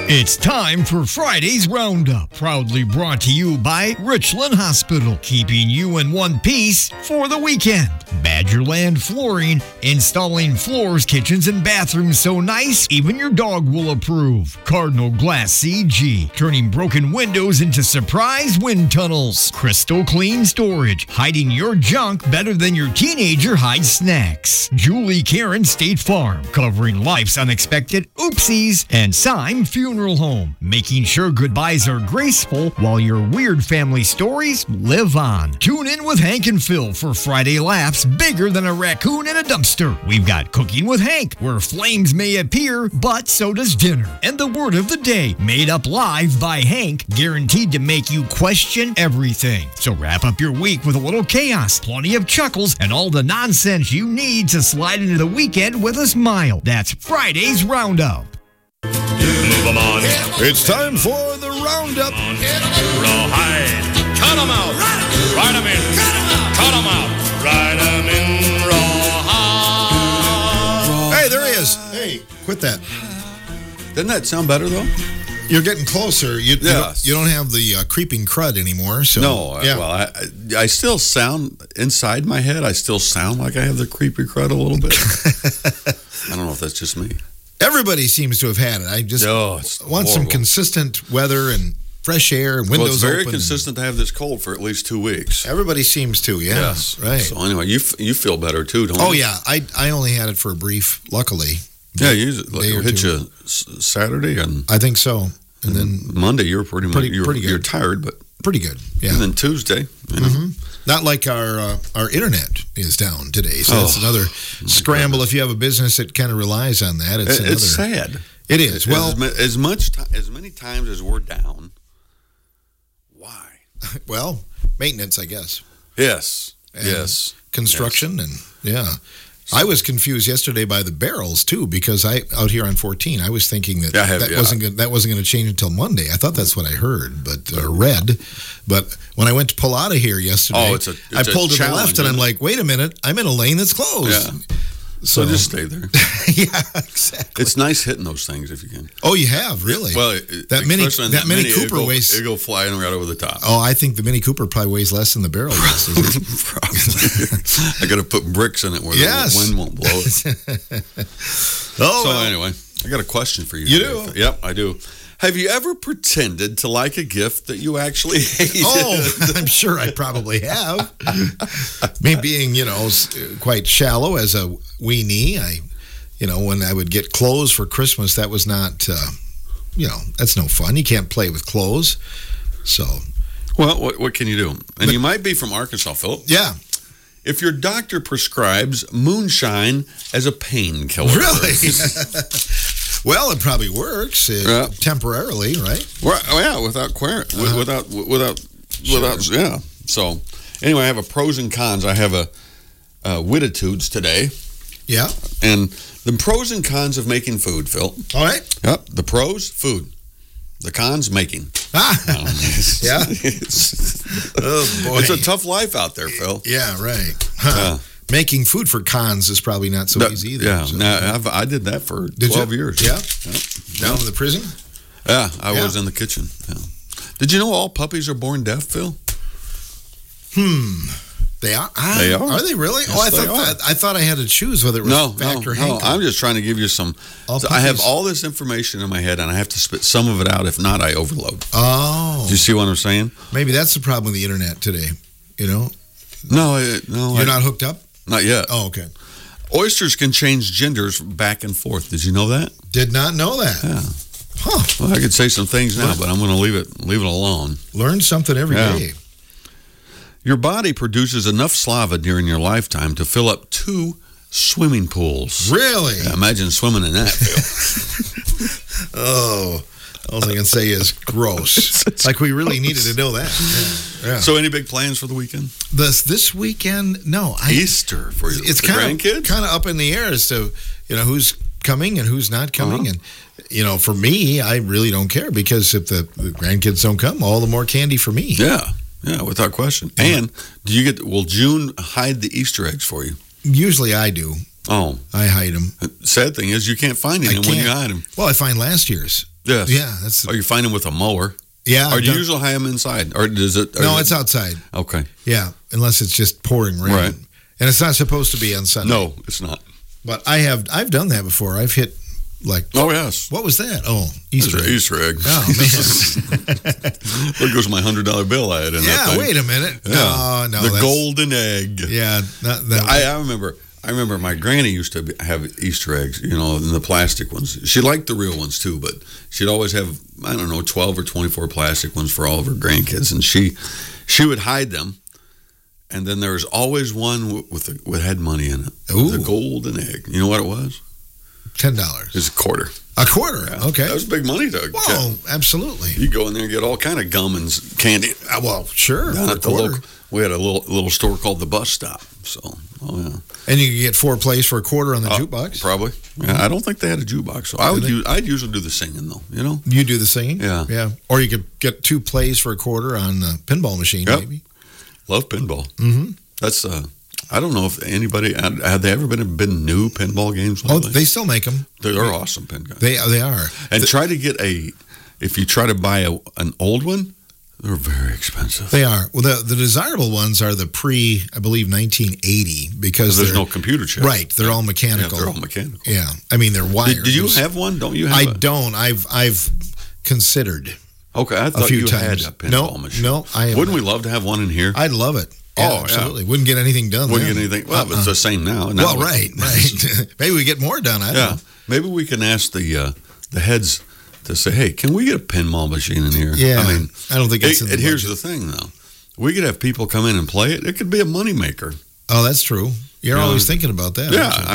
It's time for Friday's Roundup, proudly brought to you by Richland Hospital, keeping you in one piece for the weekend. Badgerland Flooring, installing floors, kitchens, and bathrooms so nice, even your dog will approve. Cardinal Glass CG, turning broken windows into surprise wind tunnels. Crystal Clean Storage, hiding your junk better than your teenager hides snacks. Julie Karen State Farm, covering life's unexpected oopsies. And Syme Funeral Home, making sure goodbyes are graceful while your weird family stories live on. Tune in with Hank and Phil for Friday laughs bigger than a raccoon in a dumpster. We've got Cooking with Hank, where flames may appear, but so does dinner. And the word of the day, made up live by Hank, guaranteed to make you question everything. So wrap up your week with a little chaos, plenty of chuckles, and all the nonsense you need to slide into the weekend with a smile. That's Friday's Roundup. Move 'em on. It's time for the Roundup. Rawhide. Cut 'em out. Ride 'em in. Cut 'em out. Ride 'em in rawhide. Hey, there he is. Hey, quit that. Doesn't that sound better, though? You're getting closer. You don't have the creeping crud anymore. So No, yeah. well, I still sound, inside my head, I still sound like I have the creepy crud a little bit. I don't know if that's just me. Everybody seems to have had it. I just want some consistent weather and fresh air and windows open. Well, it's very consistent to have this cold for at least 2 weeks. Everybody seems to, yeah. Yes. Right. So anyway, you feel better too, don't you? Oh, yeah. I only had it for a brief, luckily. Yeah, it hit you Saturday and I think so. And then Monday you were pretty good. You're tired, but pretty good. Yeah. And then Tuesday, you know. Not like our internet is down today, so that's another scramble. If you have a business that kind of relies on that, it's sad. It is. Well, as many times as we're down, why? Well, maintenance, I guess. Yes. And yes. Construction and I was confused yesterday by the barrels too, because out here on 14, I was thinking that that wasn't going to change until Monday. I thought that's what I heard, but read. But when I went to pull out of here yesterday, I pulled to the left, and I'm like, wait a minute, I'm in a lane that's closed. Yeah. So just stay there. Yeah, exactly. It's nice hitting those things if you can. Oh, you have, really? Well, that Mini Cooper weighs. It'll go flying right over the top. Oh, I think the Mini Cooper probably weighs less than the barrel does. Probably. I got to put bricks in it where the wind won't blow it. Anyway, I got a question for you. You do? Yep, I do. Have you ever pretended to like a gift that you actually hated? Oh, I'm sure I probably have. Me being, quite shallow as a weenie, when I would get clothes for Christmas, that was not, that's no fun. You can't play with clothes. So. Well, what can you do? And you might be from Arkansas, Philip. Yeah. If your doctor prescribes moonshine as a painkiller. Really? Well, it probably works temporarily, right? Well, yeah, without. Yeah. So, anyway, I have a pros and cons. I have a Wititudes today. Yeah. And the pros and cons of making food, Phil. All right. Yep. The pros, food. The cons, making. Yeah. Oh, boy. It's a tough life out there, Phil. Yeah, right. Huh. Making food for cons is probably not so easy either. Yeah, so. I did that for 12 years. Yeah? Down in the prison? Yeah, I was in the kitchen. Yeah. Did you know all puppies are born deaf, Phil? They are? They are. Are they really? Yes, I thought I had to choose whether it was fact or Hank. No, I'm just trying to give you some. I have all this information in my head, and I have to spit some of it out. If not, I overload. Oh. Do you see what I'm saying? Maybe that's the problem with the internet today, No, You're not hooked up? Not yet. Oh, okay. Oysters can change genders back and forth. Did you know that? Did not know that. Yeah. Huh. Well, I could say some things now, but I'm going to leave it alone. Learn something every day. Your body produces enough saliva during your lifetime to fill up 2 swimming pools. Really? Yeah, imagine swimming in that, Phil. Oh, all I can say is gross. Like we really needed to know that. Yeah. So, any big plans for the weekend? This weekend? No. Easter for your grandkids? Kind of up in the air as to who's coming and who's not coming, and for me, I really don't care because if the grandkids don't come, all the more candy for me. Yeah, without question. And will June hide the Easter eggs for you? Usually I do. Oh. I hide them. Sad thing is, you can't find any when you hide them. Well, I find last year's. Yes. Yeah. Or you find them with a mower. Yeah. Or do you usually hide them inside? Or does it? No, it's outside. Okay. Yeah, unless it's just pouring rain. Right. And it's not supposed to be on Sunday. No, it's not. But I've done that before. I've hit Oh, yes. What was that? Oh, Easter egg. Easter egg. Oh, man. There goes my $100 bill I had in that thing. Wait a minute. Yeah. No. The golden egg. Yeah. I remember my granny used to have Easter eggs, in the plastic ones. She liked the real ones too, but she'd always have, 12 or 24 plastic ones for all of her grandkids. And she would hide them. And then there was always one with had money in it. Ooh. The golden egg. You know what it was? $10. It's a quarter. A quarter? Yeah. Okay. That was big money to Whoa, absolutely. You go in there and get all kind of gum and candy. Well, sure. Down at the local, we had a little store called the Bus Stop. So, yeah. And you could get 4 plays for a quarter on the jukebox? Probably. Yeah, I don't think they had a jukebox. So I'd usually do the singing, though, You do the singing? Yeah. Yeah. Or you could get 2 plays for a quarter on the pinball machine, maybe. Love pinball. Mm-hmm. That's, I don't know if anybody, have they ever been new pinball games? They still make them. They're awesome pinball. They are. And try to get if you try to buy an old one, they're very expensive. They are. Well, the desirable ones are the I believe, 1980, because there's no computer chip. Right. They're all mechanical. Yeah, they're all mechanical. Yeah. I mean, they're wired. Did you have one? Don't you have I don't. I've considered. Okay, I thought you had a pinball machine. No, Wouldn't we love to have one in here? I'd love it. Yeah, absolutely. Wouldn't get anything done. Wouldn't get anything. Well, it's the same now. Well, right. Maybe we get more done. I don't know. Maybe we can ask the heads to say, hey, can we get a pinball machine in here? Yeah. I don't think it's in the here's budget. the thing, though. We could have people come in and play it. It could be a moneymaker. Oh, that's true. You're always thinking about that.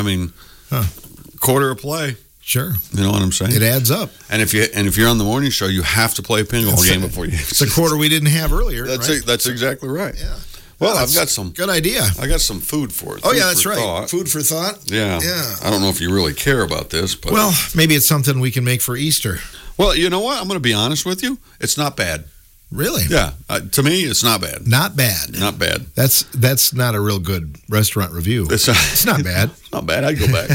Yeah, quarter a play. Sure. You know what I'm saying? It adds up. And if you're on the morning show, you have to play a pinball game before you. It's a quarter we didn't have earlier. That's exactly right. Yeah. Well, I've got some good idea. I got some food for it. Oh, yeah, that's right. Food for thought. Yeah. Yeah. I don't know if you really care about this, but maybe it's something we can make for Easter. Well, you know what? I'm going to be honest with you. It's not bad. Really? Yeah. To me, it's not bad. Not bad. Not bad. That's not a real good restaurant review. It's not bad. Not bad. I'd go back.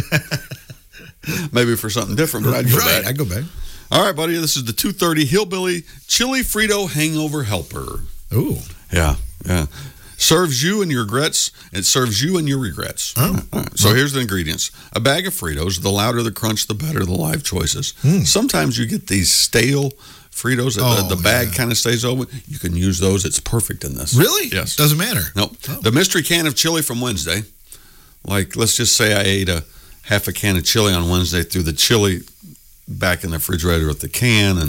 Maybe for something different, but I'd go back. I'd go back. All right, buddy. This is the 2:30 Hillbilly Chili Frito Hangover Helper. Ooh. Yeah. Serves you and your regrets. It serves you and your regrets. Oh. Right. So here's the ingredients. A bag of Fritos. The louder the crunch, the better the live choices. Sometimes you get these stale Fritos. The bag kind of stays open. You can use those. It's perfect in this. Really? Yes. Doesn't matter. Nope. Oh. The mystery can of chili from Wednesday. Like, let's just say I ate half a can of chili on Wednesday, threw the chili back in the refrigerator with the can,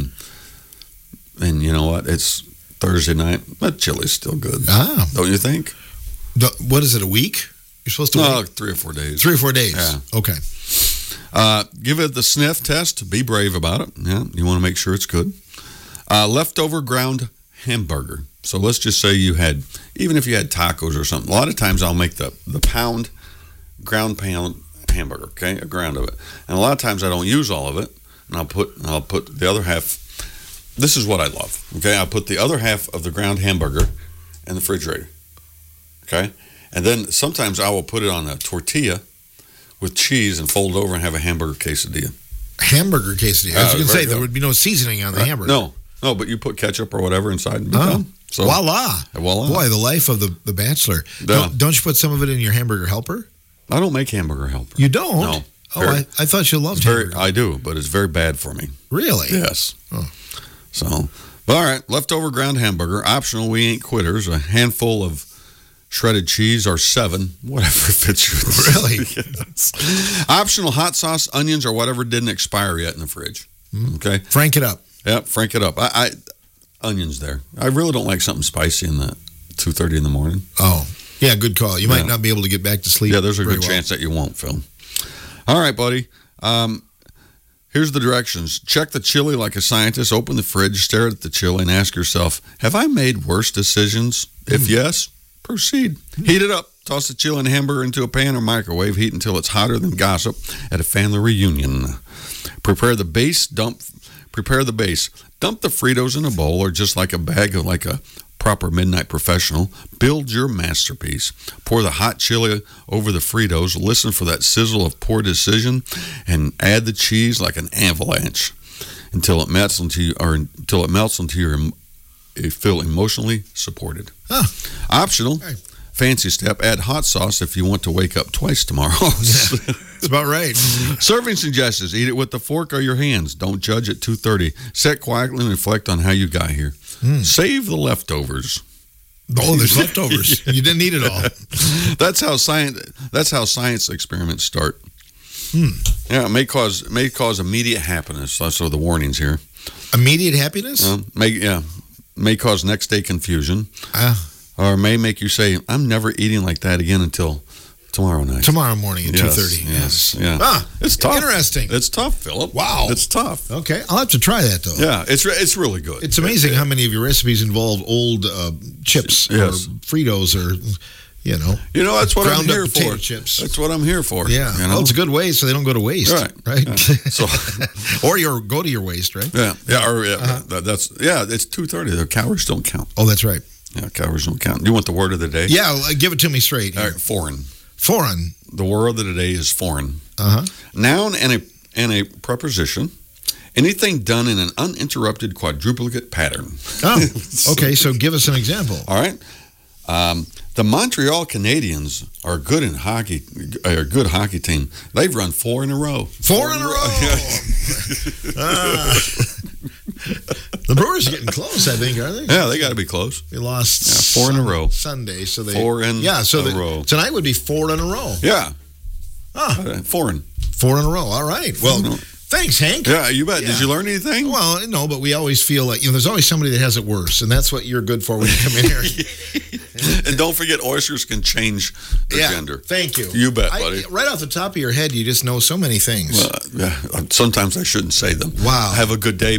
and you know what? It's Thursday night, but chili's still good. Don't you think? What is it, a week? You're supposed to wait? 3 or 4 days. 3 or 4 days. Yeah. Okay. Give it the sniff test. Be brave about it. Yeah, you want to make sure it's good. Leftover ground hamburger. So let's just say even if you had tacos or something. A lot of times I'll make the ground pound hamburger, okay, a ground of it. And a lot of times I don't use all of it, and I'll put the other half. This is what I love, okay? I'll put the other half of the ground hamburger in the refrigerator, okay? And then sometimes I will put it on a tortilla with cheese and fold it over and have a hamburger quesadilla. Hamburger quesadilla. I was going to say, there would be no seasoning on the hamburger. No, but you put ketchup or whatever inside and be done. So, voila. Boy, the life of the bachelor. Yeah. Don't you put some of it in your hamburger helper? I don't make hamburger helper. You don't? No. I thought you loved hamburger. I do, but it's very bad for me. Really? Yes. Oh. So, but all right, leftover ground hamburger, optional, we ain't quitters, a handful of shredded cheese or 7, whatever fits you. Really? Yes. Optional hot sauce, onions, or whatever didn't expire yet in the fridge. Okay? Frank it up. Yep, frank it up. I onions there. I really don't like something spicy in the 2:30 in the morning. Oh, yeah, good call. You might not be able to get back to sleep. Yeah, there's a good chance that you won't, Phil. All right, buddy. Here's the directions. Check the chili like a scientist. Open the fridge, stare at the chili, and ask yourself, have I made worse decisions? If yes, proceed. Heat it up. Toss the chili and hamburger into a pan or microwave. Heat until it's hotter than gossip at a family reunion. Prepare the base. Dump the base. Dump the Fritos in a bowl or just like a bag of like a proper midnight professional. Build your masterpiece. Pour the hot chili over the Fritos. Listen for that sizzle of poor decision, and add the cheese like an avalanche until it melts into you, you feel emotionally supported. Optional. Right. Fancy step, add hot sauce if you want to wake up twice tomorrow. That's about right. Serving suggestions: eat it with the fork or your hands. Don't judge at 2:30. Sit quietly and reflect on how you got here. Save the leftovers. Oh, there's leftovers. You didn't eat it all. That's how science experiments start. Yeah, it may cause immediate happiness. So the warnings here. Immediate happiness? May cause next day confusion. Or may make you say, I'm never eating like that again until tomorrow night. Tomorrow morning at 2:30. Yes. Yeah. It's tough. Interesting. It's tough, Philip. Wow. It's tough. Okay. I'll have to try that, though. Yeah, it's really good. It's amazing how many of your recipes involve old chips or Fritos or, You know, that's what I'm here for. Chips. That's what I'm here for. Yeah. You know? Well, it's a good way so they don't go to waste. Right. Yeah. So, or go to your waste, right? Yeah. It's 2:30. The calories don't count. Oh, that's right. Yeah, calories don't count. Do you want the word of the day? Yeah, give it to me straight. All right, foreign. Foreign. The word of the day is foreign. Noun and a preposition. Anything done in an uninterrupted quadruplicate pattern. Oh, okay. So give us an example. All right. The Montreal Canadiens are good in hockey. Are a good hockey team. They've run 4 in a row. 4 in a row. The Brewers are getting close, I think, are they? Yeah, they got to be close. They lost 4 in a row Sunday, so they 4 in a row. Tonight would be 4 in a row. Yeah. Foreign. 4 in a row. All right. Well. Thanks, Hank. Yeah, you bet. Yeah. Did you learn anything? Well, no, but we always feel like, there's always somebody that has it worse, and that's what you're good for when you come in here. And don't forget, oysters can change their gender. Thank you. You bet, buddy. Right off the top of your head, you just know so many things. Well, sometimes I shouldn't say them. Wow. Have a good day.